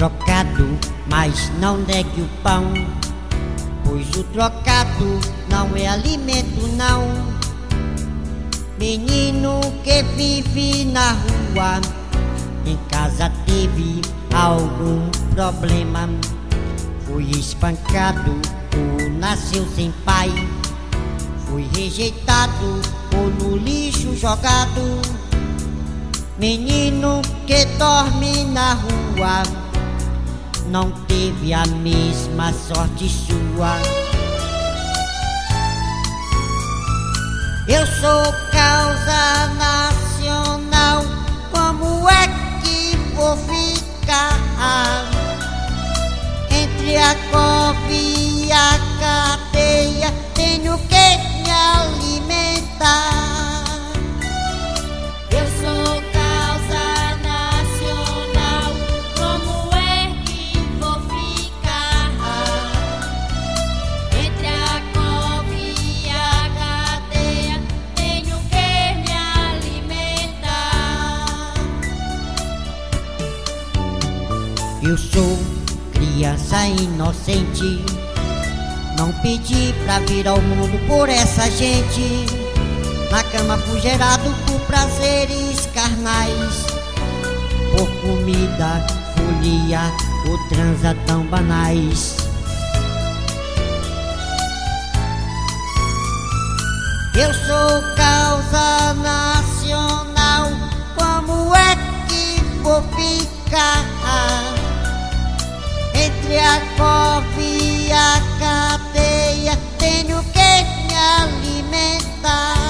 trocado, mas não negue o pão, pois o trocado não é alimento não. Menino que vive na rua, em casa teve algum problema. Foi espancado ou nasceu sem pai, foi rejeitado ou no lixo jogado. Menino que dorme na rua, não teve a mesma sorte sua. Eu sou causa nacional, como é que vou ficar entre a cova e a cadeia? Tenho que me alimentar. Eu sou causa nacional, como é que vou ficar entre a cova e a cadeia? Tenho que me alimentar. Eu sou criança inocente, não pedi pra vir ao mundo por essa gente. Na cama fui gerado por prazeres carnais, por comida, folia ou transa tão banais. Eu sou causa nacional, como é que vou ficar entre a cova e a cadeia? Tenho que me alimentar.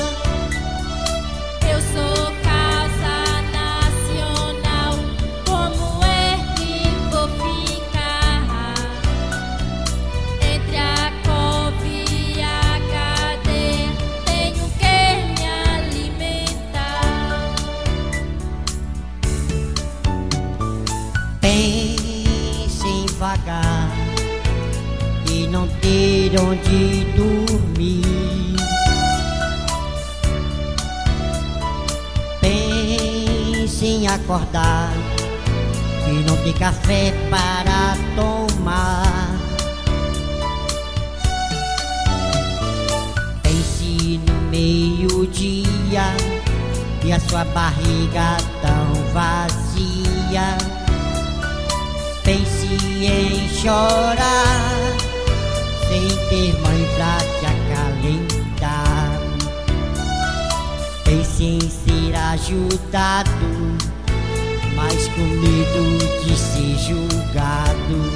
Eu sou causa nacional, como é que vou ficar entre a cova e a cadeia? Tenho que me alimentar. Pense em vagar e não ter onde dormir. Pense em acordar e não ter café para tomar. Pense no meio-dia e a sua barriga tão vazia. Pense em chorar sem ter mãe pra te acalentar. Pense em ser ajudado, mas com medo de ser julgado.